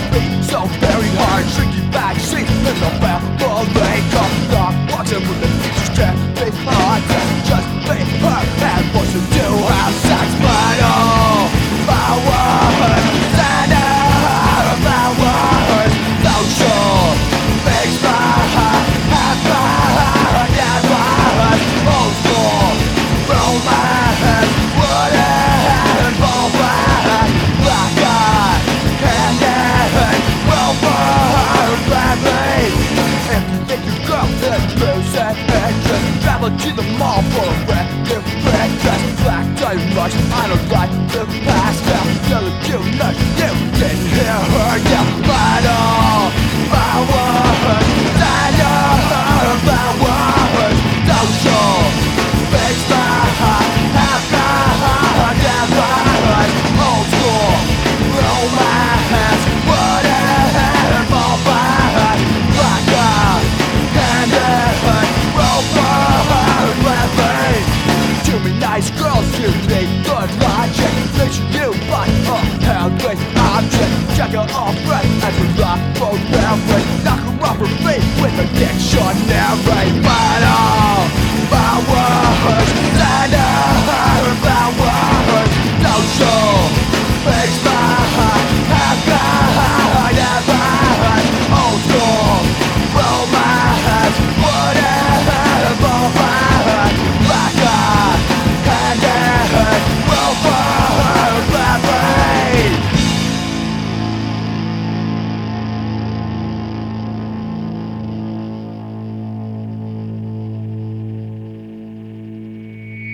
beat so very hard. Tricky backseat in the family car. Not watching with the teachers can't be hard. Just be her and what to do. Have sex, but all my words stand out of my words. So sure, makes my heart have my heart and my heart. Old school romance, wouldn't fall back. Black eye, candy, well burn, bad me. If you think you're girl, then lose it and just travel to the mall for a random breakfast. Black dynamite, I don't like the past. Now, telling you that you didn't hear her yell. But all my words, I know my words. Don't show, fix my heart, have my heart, and my heart. Old school, romance, wouldn't fall back. Black eye, candy, roll burn, bad me. Too many nice girls, you need good logic. Picture you like a handmade object. Check her off breath as we rock both memory. Knock her off her feet with a dictionary. But all my words stand up.